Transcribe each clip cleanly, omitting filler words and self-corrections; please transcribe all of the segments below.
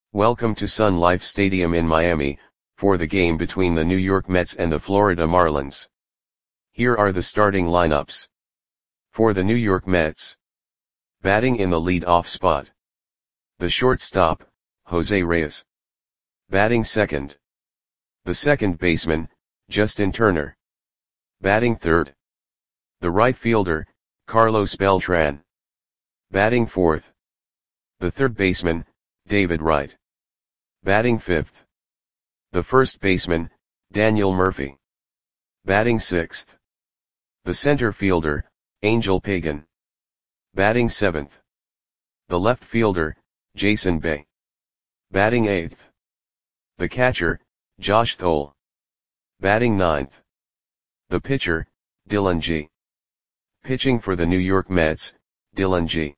Welcome to Sun Life Stadium in Miami, for the game between the New York Mets and the Florida Marlins. Here are the starting lineups. For the New York Mets. Batting in the lead-off spot. The shortstop, Jose Reyes. Batting second. The second baseman, Justin Turner. Batting third. The right fielder, Carlos Beltran. Batting fourth. The third baseman, David Wright. Batting fifth. The first baseman, Daniel Murphy. Batting sixth. The center fielder, Angel Pagan. Batting seventh. The left fielder, Jason Bay. Batting eighth. The catcher, Josh Thole. Batting ninth. The pitcher, Dylan G. Pitching for the New York Mets, Dylan G.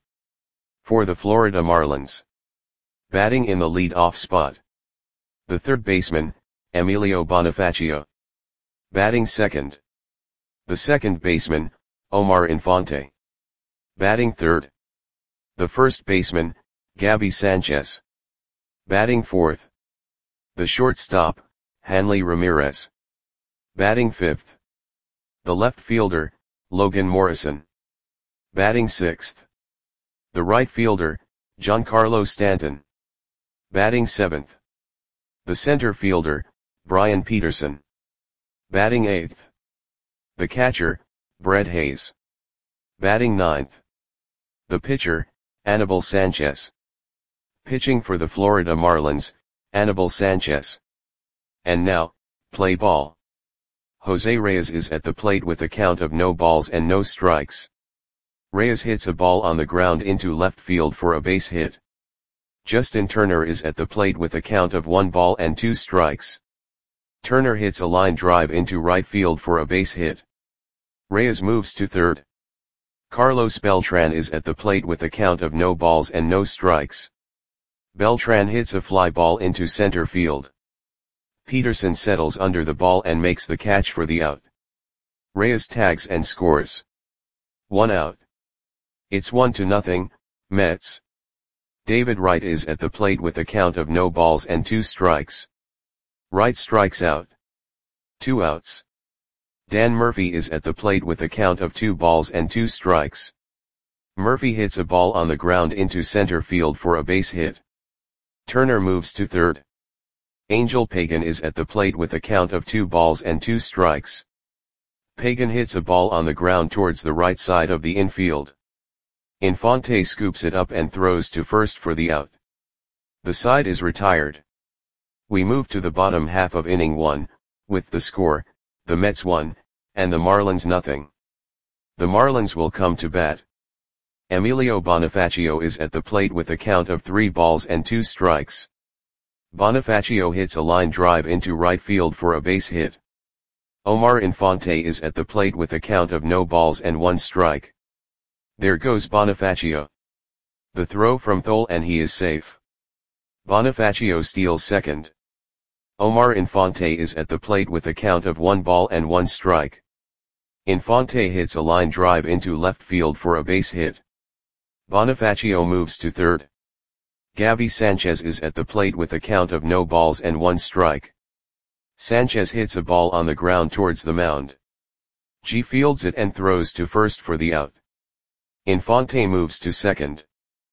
For the Florida Marlins. Batting in the lead-off spot. The third baseman, Emilio Bonifacio. Batting second. The second baseman, Omar Infante. Batting third. The first baseman, Gabby Sanchez. Batting fourth. The shortstop, Hanley Ramirez. Batting fifth. The left fielder, Logan Morrison. Batting sixth. The right fielder, Giancarlo Stanton. Batting seventh. The center fielder, Brian Peterson. Batting eighth. The catcher, Brett Hayes. Batting ninth. The pitcher, Anibal Sanchez. Pitching for the Florida Marlins, Anibal Sanchez. And now, play ball. Jose Reyes is at the plate with a count of no balls and no strikes. Reyes hits a ball on the ground into left field for a base hit. Justin Turner is at the plate with a count of 1 ball and 2 strikes. Turner hits a line drive into right field for a base hit. Reyes moves to third. Carlos Beltran is at the plate with a count of no balls and no strikes. Beltran hits a fly ball into center field. Peterson settles under the ball and makes the catch for the out. Reyes tags and scores. 1 out. It's 1-0, Mets. David Wright is at the plate with a count of no balls and 2 strikes. Wright strikes out. 2 outs. Dan Murphy is at the plate with a count of 2 balls and 2 strikes. Murphy hits a ball on the ground into center field for a base hit. Turner moves to third. Angel Pagan is at the plate with a count of 2 balls and 2 strikes. Pagan hits a ball on the ground towards the right side of the infield. Infante scoops it up and throws to first for the out. The side is retired. We move to the bottom half of inning 1, with the score, the Mets 1, and the Marlins 0. The Marlins will come to bat. Emilio Bonifacio is at the plate with a count of 3 balls and 2 strikes. Bonifacio hits a line drive into right field for a base hit. Omar Infante is at the plate with a count of no balls and 1 strike. There goes Bonifacio. The throw from Thole and he is safe. Bonifacio steals second. Omar Infante is at the plate with a count of 1 ball and 1 strike. Infante hits a line drive into left field for a base hit. Bonifacio moves to third. Gabby Sanchez is at the plate with a count of no balls and 1 strike. Sanchez hits a ball on the ground towards the mound. G fields it and throws to first for the out. Infante moves to second.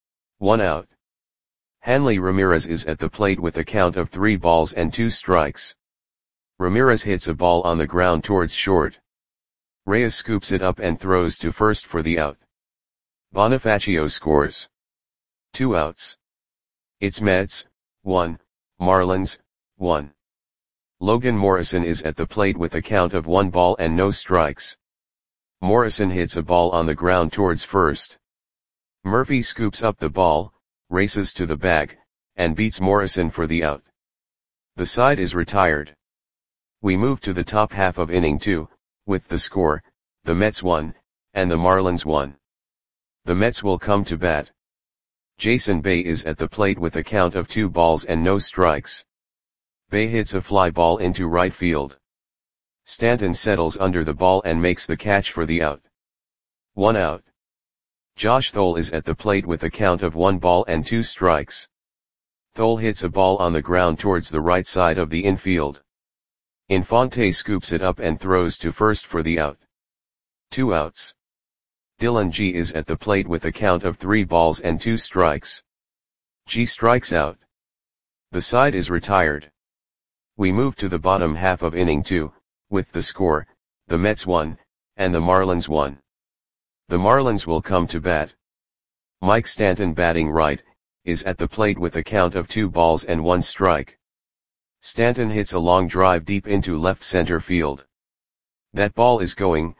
1 out. Hanley Ramirez is at the plate with a count of 3 balls and 2 strikes. Ramirez hits a ball on the ground towards short. Reyes scoops it up and throws to first for the out. Bonifacio scores. 2 outs. It's Mets, 1, Marlins, 1. Logan Morrison is at the plate with a count of 1 ball and no strikes. Morrison hits a ball on the ground towards first. Murphy scoops up the ball, races to the bag, and beats Morrison for the out. The side is retired. We move to the top half of inning 2, with the score, the Mets 1, and the Marlins 1. The Mets will come to bat. Jason Bay is at the plate with a count of 2 balls and no strikes. Bay hits a fly ball into right field. Stanton settles under the ball and makes the catch for the out. 1 out. Josh Thole is at the plate with a count of 1 ball and 2 strikes. Thole hits a ball on the ground towards the right side of the infield. Infante scoops it up and throws to first for the out. 2 outs. Dylan G is at the plate with a count of 3 balls and 2 strikes. G strikes out. The side is retired. We move to the bottom half of inning 2, with the score, the Mets 1, and the Marlins 1. The Marlins will come to bat. Mike Stanton, batting right, is at the plate with a count of 2 balls and 1 strike. Stanton hits a long drive deep into left center field. That ball is gone.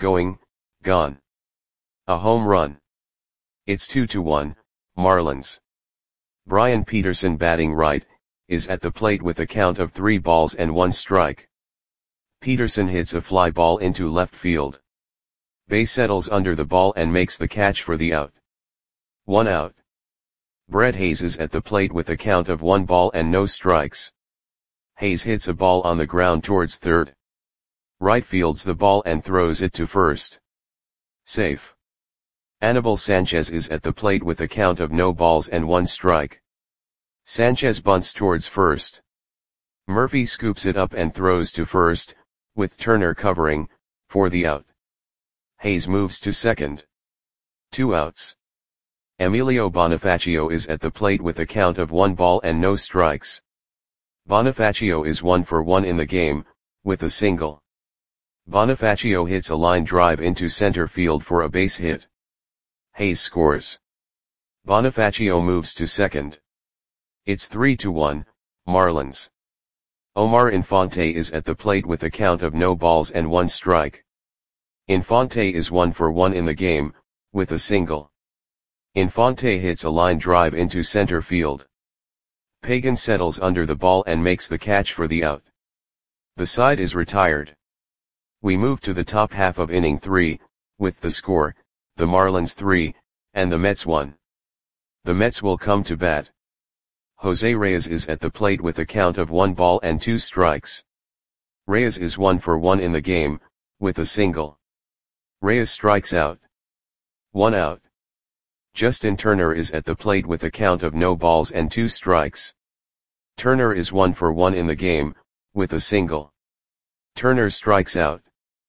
A home run. It's 2-1, Marlins. Brian Peterson, batting right, is at the plate with a count of 3 balls and 1 strike. Peterson hits a fly ball into left field. Bay settles under the ball and makes the catch for the out. 1 out. Brett Hayes is at the plate with a count of 1 ball and no strikes. Hayes hits a ball on the ground towards third. Right fields the ball and throws it to first. Safe. Anibal Sanchez is at the plate with a count of no balls and 1 strike. Sanchez bunts towards first. Murphy scoops it up and throws to first, with Turner covering, for the out. Hayes moves to second. 2 outs. Emilio Bonifacio is at the plate with a count of 1 ball and no strikes. Bonifacio is 1 for 1 in the game, with a single. Bonifacio hits a line drive into center field for a base hit. Hayes scores. Bonifacio moves to second. It's 3-1, Marlins. Omar Infante is at the plate with a count of no balls and 1 strike. Infante is 1 for 1 in the game, with a single. Infante hits a line drive into center field. Pagan settles under the ball and makes the catch for the out. The side is retired. We move to the top half of inning 3, with the score, the Marlins 3, and the Mets 1. The Mets will come to bat. Jose Reyes is at the plate with a count of 1 ball and 2 strikes. Reyes is 1 for 1 in the game, with a single. Reyes strikes out. 1 out. Justin Turner is at the plate with a count of no balls and 2 strikes. Turner is 1 for 1 in the game, with a single. Turner strikes out.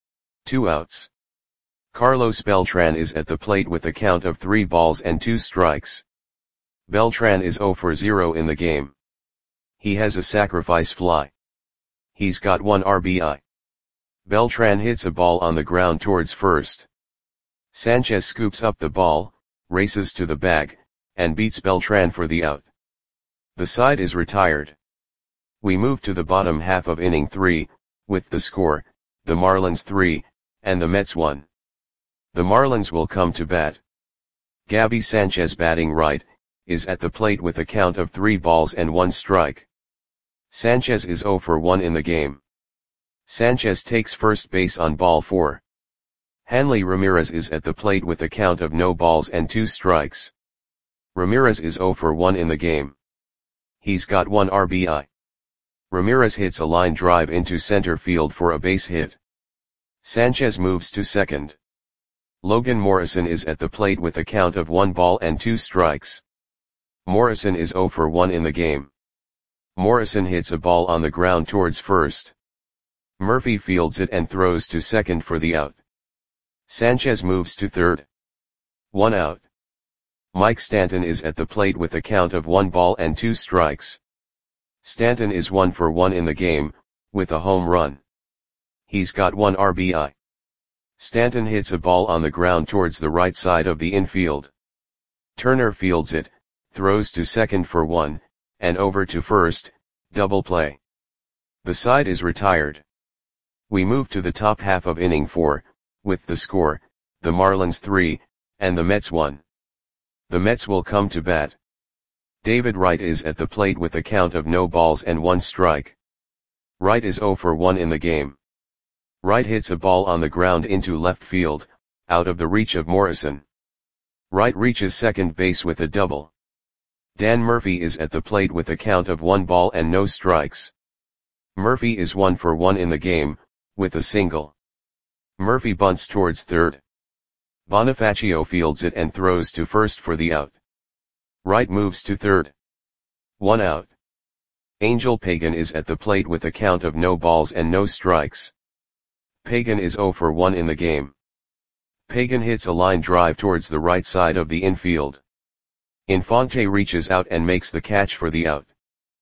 2 outs. Carlos Beltran is at the plate with a count of 3 balls and 2 strikes. Beltran is 0 for 0 in the game. He has a sacrifice fly. He's got 1 RBI. Beltran hits a ball on the ground towards first. Sanchez scoops up the ball, races to the bag, and beats Beltran for the out. The side is retired. We move to the bottom half of inning 3, with the score, the Marlins 3, and the Mets 1. The Marlins will come to bat. Gabby Sanchez, batting right, is at the plate with a count of 3 balls and 1 strike. Sanchez is 0 for 1 in the game. Sanchez takes first base on ball 4. Hanley Ramirez is at the plate with a count of no balls and 2 strikes. Ramirez is 0 for 1 in the game. He's got 1 RBI. Ramirez hits a line drive into center field for a base hit. Sanchez moves to second. Logan Morrison is at the plate with a count of 1 ball and 2 strikes. Morrison is 0 for 1 in the game. Morrison hits a ball on the ground towards first. Murphy fields it and throws to second for the out. Sanchez moves to third. 1 out. Mike Stanton is at the plate with a count of 1 ball and 2 strikes. Stanton is 1 for 1 in the game, with a home run. He's got 1 RBI. Stanton hits a ball on the ground towards the right side of the infield. Turner fields it, throws to second for 1, and over to first, double play. The side is retired. We move to the top half of inning 4, with the score, the Marlins 3, and the Mets 1. The Mets will come to bat. David Wright is at the plate with a count of no balls and 1 strike. Wright is 0 for 1 in the game. Wright hits a ball on the ground into left field, out of the reach of Morrison. Wright reaches second base with a double. Dan Murphy is at the plate with a count of 1 ball and no strikes. Murphy is 1 for 1 in the game, with a single. Murphy bunts towards third. Bonifacio fields it and throws to first for the out. Wright moves to third. 1 out. Angel Pagan is at the plate with a count of no balls and no strikes. Pagan is 0 for 1 in the game. Pagan hits a line drive towards the right side of the infield. Infante reaches out and makes the catch for the out.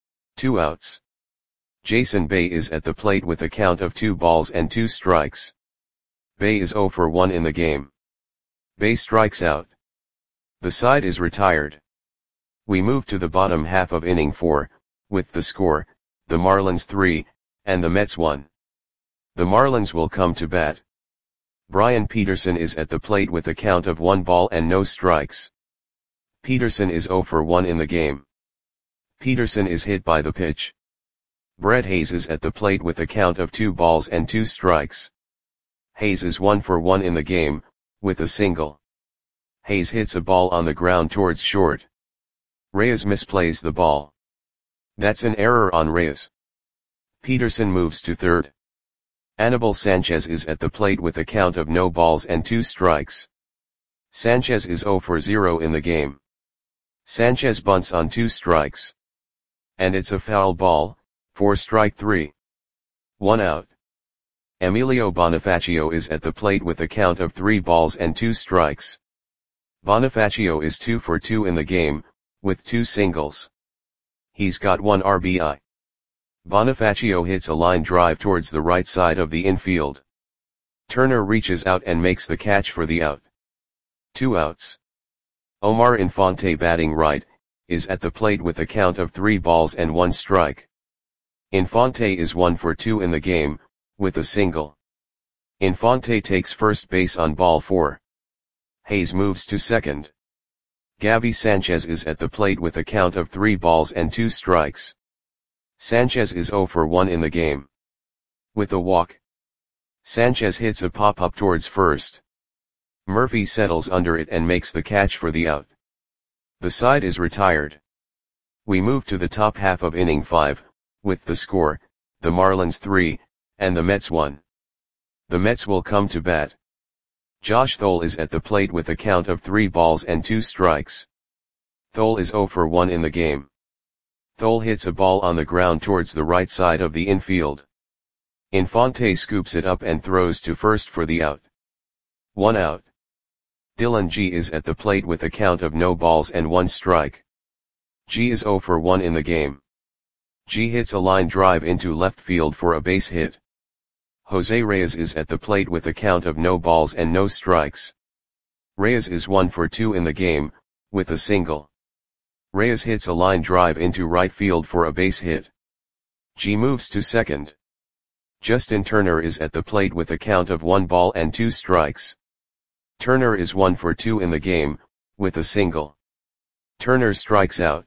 2 outs. Jason Bay is at the plate with a count of 2 balls and 2 strikes. Bay is 0 for 1 in the game. Bay strikes out. The side is retired. We move to the bottom half of inning 4, with the score, the Marlins 3, and the Mets 1. The Marlins will come to bat. Brian Peterson is at the plate with a count of 1 ball and no strikes. Peterson is 0 for 1 in the game. Peterson is hit by the pitch. Brett Hayes is at the plate with a count of 2 balls and 2 strikes. Hayes is 1 for 1 in the game, with a single. Hayes hits a ball on the ground towards short. Reyes misplays the ball. That's an error on Reyes. Peterson moves to third. Anibal Sanchez is at the plate with a count of no balls and 2 strikes. Sanchez is 0 for 0 in the game. Sanchez bunts on 2 strikes. And it's a foul ball, for strike 3. 1 out. Emilio Bonifacio is at the plate with a count of 3 balls and 2 strikes. Bonifacio is 2 for 2 in the game, with 2 singles. He's got 1 RBI. Bonifacio hits a line drive towards the right side of the infield. Turner reaches out and makes the catch for the out. 2 outs. Omar Infante, batting right, is at the plate with a count of 3 balls and 1 strike. Infante is 1 for 2 in the game, with a single. Infante takes first base on ball 4. Hayes moves to second. Gabby Sanchez is at the plate with a count of 3 balls and 2 strikes. Sanchez is 0 for 1 in the game. With a walk. Sanchez hits a pop-up towards first. Murphy settles under it and makes the catch for the out. The side is retired. We move to the top half of inning 5, with the score, the Marlins 3, and the Mets 1. The Mets will come to bat. Josh Thole is at the plate with a count of 3 balls and 2 strikes. Thole is 0 for 1 in the game. Thole hits a ball on the ground towards the right side of the infield. Infante scoops it up and throws to first for the out. 1 out. Dylan G is at the plate with a count of no balls and 1 strike. G is 0 for 1 in the game. G hits a line drive into left field for a base hit. Jose Reyes is at the plate with a count of no balls and no strikes. Reyes is 1 for 2 in the game, with a single. Reyes hits a line drive into right field for a base hit. G moves to second. Justin Turner is at the plate with a count of 1 ball and 2 strikes. Turner is 1 for 2 in the game, with a single. Turner strikes out.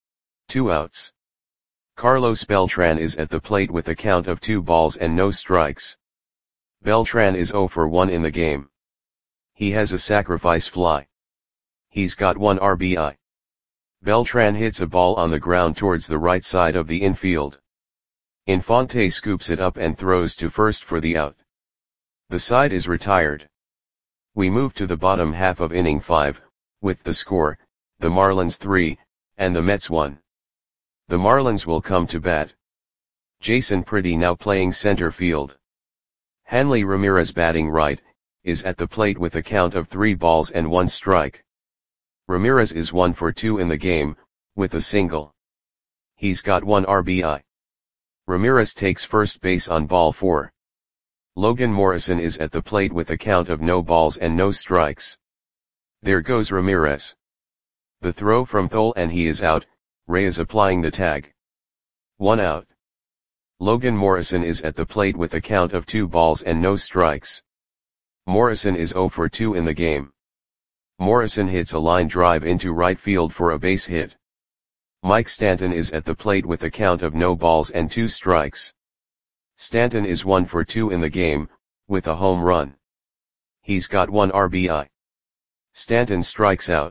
2 outs. Carlos Beltran is at the plate with a count of 2 balls and no strikes. Beltran is 0 for 1 in the game. He has a sacrifice fly. He's got 1 RBI. Beltran hits a ball on the ground towards the right side of the infield. Infante scoops it up and throws to first for the out. The side is retired. We move to the bottom half of inning 5, with the score, the Marlins 3, and the Mets 1. The Marlins will come to bat. Jason Pretty, now playing center field. Hanley Ramirez, batting right, is at the plate with a count of 3 balls and 1 strike. Ramirez is 1 for 2 in the game, with a single. He's got 1 RBI. Ramirez takes first base on ball 4. Logan Morrison is at the plate with a count of no balls and no strikes. There goes Ramirez. The throw from Thole and he is out, Reyes applying the tag. 1 out. Logan Morrison is at the plate with a count of 2 balls and no strikes. Morrison is 0 for 2 in the game. Morrison hits a line drive into right field for a base hit. Mike Stanton is at the plate with a count of no balls and 2 strikes. Stanton is 1 for 2 in the game, with a home run. He's got 1 RBI. Stanton strikes out.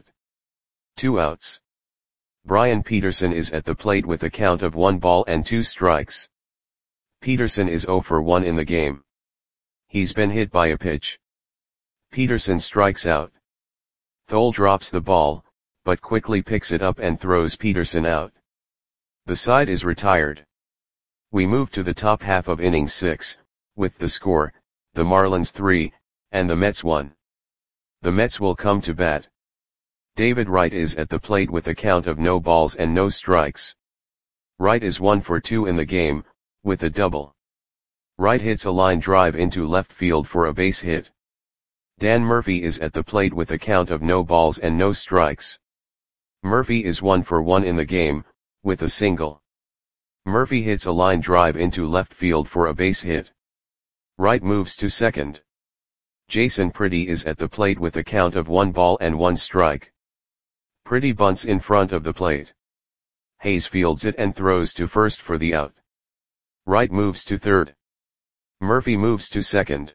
2 outs. Brian Peterson is at the plate with a count of 1 ball and 2 strikes. Peterson is 0 for 1 in the game. He's been hit by a pitch. Peterson strikes out. Thole drops the ball, but quickly picks it up and throws Peterson out. The side is retired. We move to the top half of inning 6, with the score, the Marlins 3, and the Mets 1. The Mets will come to bat. David Wright is at the plate with a count of no balls and no strikes. Wright is 1 for 2 in the game, with a double. Wright hits a line drive into left field for a base hit. Dan Murphy is at the plate with a count of no balls and no strikes. Murphy is 1 for 1 in the game, with a single. Murphy hits a line drive into left field for a base hit. Wright moves to second. Jason Pretty is at the plate with a count of 1 ball and 1 strike. Pretty bunts in front of the plate. Hayes fields it and throws to first for the out. Wright moves to third. Murphy moves to second.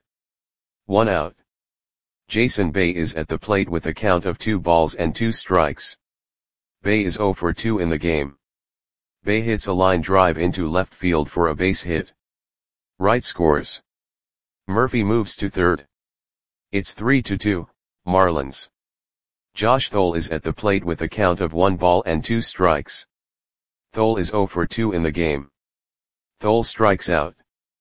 1 out. Jason Bay is at the plate with a count of 2 balls and 2 strikes. Bay is 0 for 2 in the game. Bay hits a line drive into left field for a base hit. Wright scores. Murphy moves to third. It's 3-2, Marlins. Josh Thole is at the plate with a count of 1 ball and 2 strikes. Thole is 0 for 2 in the game. Thole strikes out.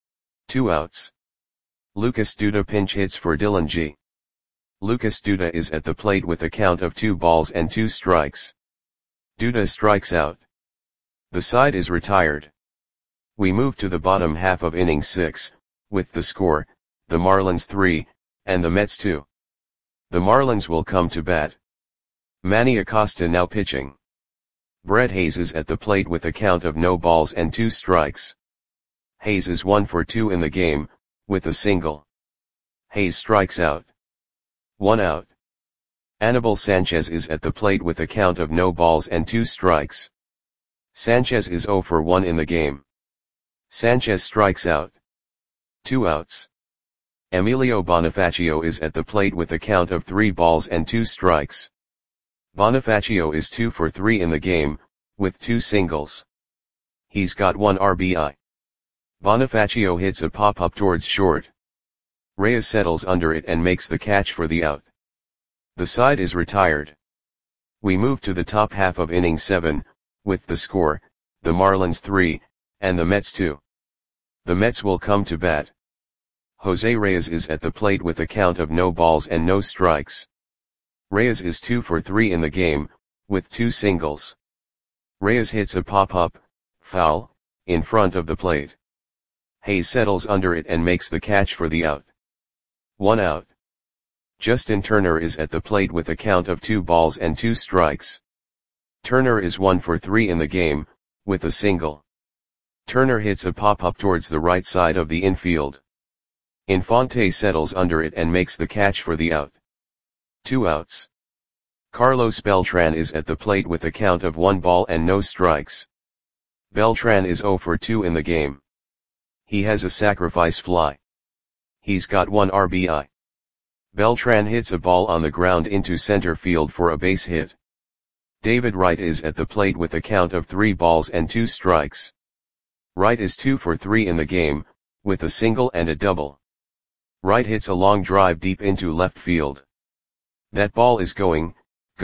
2 outs. Lucas Duda pinch hits for Dylan G. Lucas Duda is at the plate with a count of 2 balls and 2 strikes. Duda strikes out. The side is retired. We move to the bottom half of inning 6, with the score, the Marlins 3, and the Mets 2. The Marlins will come to bat. Manny Acosta now pitching. Brett Hayes is at the plate with a count of no balls and 2 strikes. Hayes is 1 for 2 in the game, with a single. Hayes strikes out. 1 out. Anibal Sanchez is at the plate with a count of no balls and 2 strikes. Sanchez is 0 for 1 in the game. Sanchez strikes out. 2 outs. Emilio Bonifacio is at the plate with a count of 3 balls and 2 strikes. Bonifacio is 2 for 3 in the game, with 2 singles. He's got 1 RBI. Bonifacio hits a pop-up towards short. Reyes settles under it and makes the catch for the out. The side is retired. We move to the top half of inning 7, with the score, the Marlins 3, and the Mets 2. The Mets will come to bat. Jose Reyes is at the plate with a count of no balls and no strikes. Reyes is 2 for 3 in the game, with 2 singles. Reyes hits a pop-up, foul, in front of the plate. Hayes settles under it and makes the catch for the out. 1 out. Justin Turner is at the plate with a count of 2 balls and 2 strikes. Turner is 1 for 3 in the game, with a single. Turner hits a pop-up towards the right side of the infield. Infante settles under it and makes the catch for the out. 2 outs. Carlos Beltran is at the plate with a count of 1 ball and no strikes. Beltran is 0 for 2 in the game. He has a sacrifice fly. He's got 1 RBI. Beltran hits a ball on the ground into center field for a base hit. David Wright is at the plate with a count of 3 balls and 2 strikes. Wright is 2 for 3 in the game, with a single and a double. Wright hits a long drive deep into left field. That ball is gone.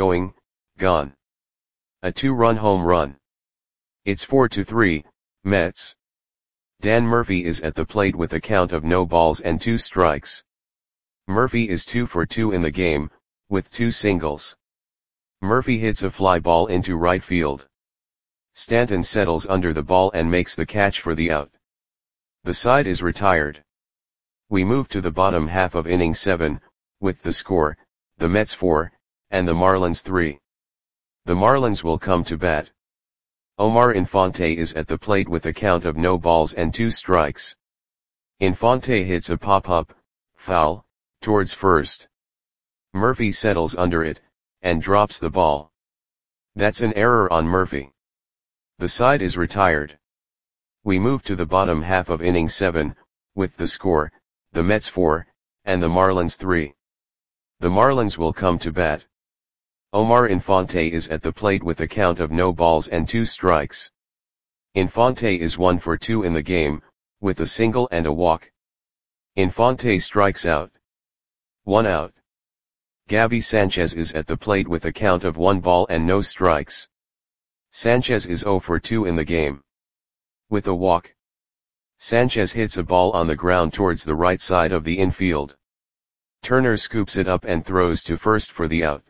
A 2-run home run. It's 4-3, Mets. Dan Murphy is at the plate with a count of no balls and 2 strikes. Murphy is 2 for 2 in the game, with 2 singles. Murphy hits a fly ball into right field. Stanton settles under the ball and makes the catch for the out. The side is retired. We move to the bottom half of inning 7, with the score, the Mets 4, and the Marlins 3. The Marlins will come to bat. Omar Infante is at the plate with a count of no balls and 2 strikes. Infante hits a pop-up, foul, towards first. Murphy settles under it, and drops the ball. That's an error on Murphy. The side is retired. We move to the bottom half of inning 7, with the score, the Mets 4, and the Marlins 3. The Marlins will come to bat. Omar Infante is at the plate with a count of no balls and 2 strikes. Infante is 1 for 2 in the game, with a single and a walk. Infante strikes out. 1 out. Gabby Sanchez is at the plate with a count of 1 ball and no strikes. Sanchez is 0 for 2 in the game. With a walk, Sanchez hits a ball on the ground towards the right side of the infield. Turner scoops it up and throws to first for the out.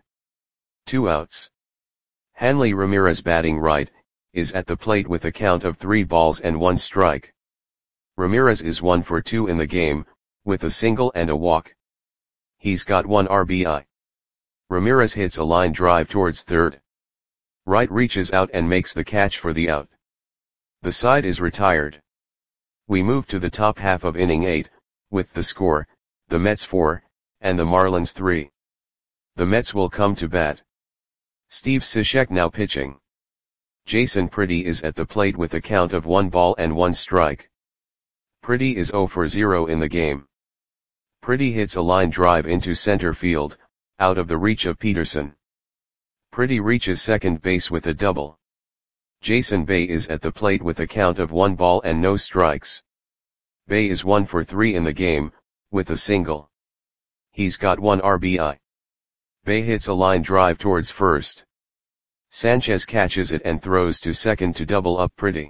2 outs. Hanley Ramirez, batting right, is at the plate with a count of 3 balls and 1 strike. Ramirez is 1 for 2 in the game, with a single and a walk. He's got 1 RBI. Ramirez hits a line drive towards third. Wright reaches out and makes the catch for the out. The side is retired. We move to the top half of inning 8, with the score, the Mets 4, and the Marlins 3. The Mets will come to bat. Steve Cishek now pitching. Jason Pretty is at the plate with a count of 1 ball and 1 strike. Pretty is 0 for 0 in the game. Pretty hits a line drive into center field, out of the reach of Peterson. Pretty reaches second base with a double. Jason Bay is at the plate with a count of 1 ball and no strikes. Bay is 1 for 3 in the game, with a single. He's got 1 RBI. Bay hits a line drive towards first. Sanchez catches it and throws to second to double up Pretty.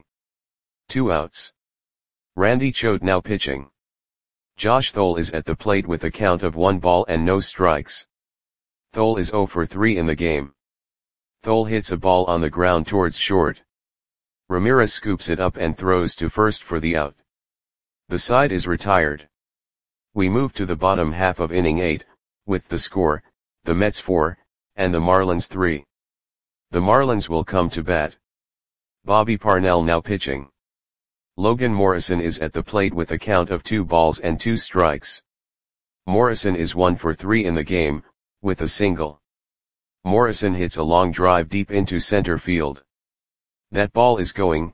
2 outs. Randy Choate now pitching. Josh Thole is at the plate with a count of 1 ball and no strikes. Thole is 0 for 3 in the game. Thole hits a ball on the ground towards short. Ramirez scoops it up and throws to first for the out. The side is retired. We move to the bottom half of inning 8, with the score, the Mets 4, and the Marlins 3. The Marlins will come to bat. Bobby Parnell now pitching. Logan Morrison is at the plate with a count of 2 balls and 2 strikes. Morrison is 1 for 3 in the game, with a single. Morrison hits a long drive deep into center field. That ball is gone.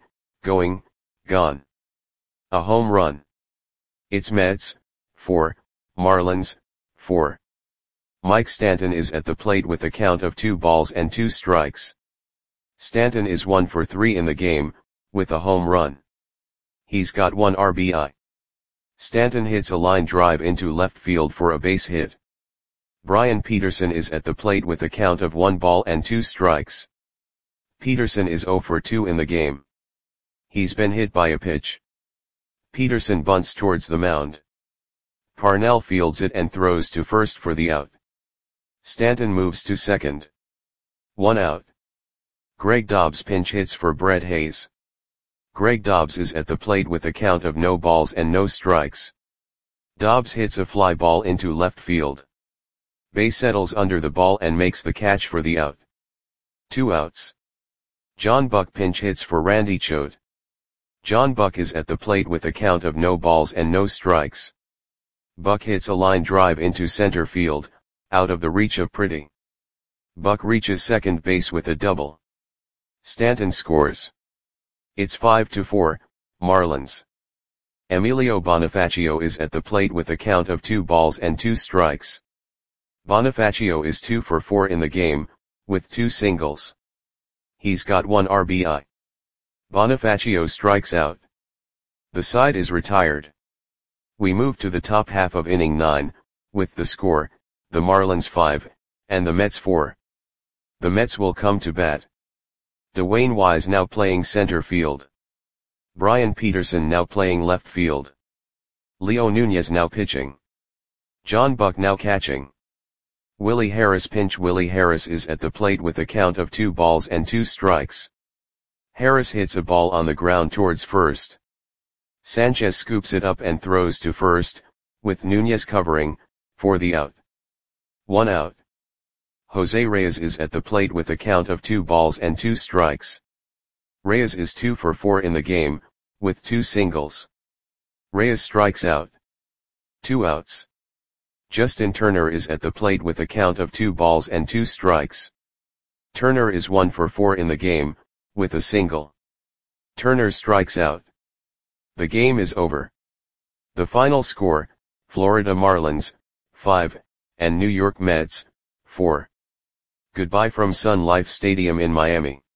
A home run. It's Mets 4, Marlins 4. Mike Stanton is at the plate with a count of 2 balls and 2 strikes. Stanton is 1 for 3 in the game, with a home run. He's got 1 RBI. Stanton hits a line drive into left field for a base hit. Brian Peterson is at the plate with a count of 1 ball and 2 strikes. Peterson is 0 for 2 in the game. He's been hit by a pitch. Peterson bunts towards the mound. Parnell fields it and throws to first for the out. Stanton moves to second. 1 out. Greg Dobbs pinch hits for Brett Hayes. Greg Dobbs is at the plate with a count of no balls and no strikes. Dobbs hits a fly ball into left field. Bay settles under the ball and makes the catch for the out. 2 outs. John Buck pinch hits for Randy Choate. John Buck is at the plate with a count of no balls and no strikes. Buck hits a line drive into center field, out of the reach of Pretty. Buck reaches second base with a double. Stanton scores. It's 5-4, Marlins. Emilio Bonifacio is at the plate with a count of 2 balls and 2 strikes. Bonifacio is 2 for 4 in the game, with 2 singles. He's got 1 RBI. Bonifacio strikes out. The side is retired. We move to the top half of inning 9, with the score, the Marlins 5, and the Mets 4. The Mets will come to bat. Dwayne Wise now playing center field. Brian Peterson now playing left field. Leo Nunez now pitching. John Buck now catching. Willie Harris pinch. Willie Harris is at the plate with a count of 2 balls and 2 strikes. Harris hits a ball on the ground towards first. Sanchez scoops it up and throws to first, with Nunez covering, for the out. 1 out. Jose Reyes is at the plate with a count of 2 balls and 2 strikes. Reyes is 2 for 4 in the game, with 2 singles. Reyes strikes out. 2 outs. Justin Turner is at the plate with a count of 2 balls and 2 strikes. Turner is 1 for 4 in the game, with a single. Turner strikes out. The game is over. The final score, Florida Marlins, 5, and New York Mets, 4. Goodbye from Sun Life Stadium in Miami.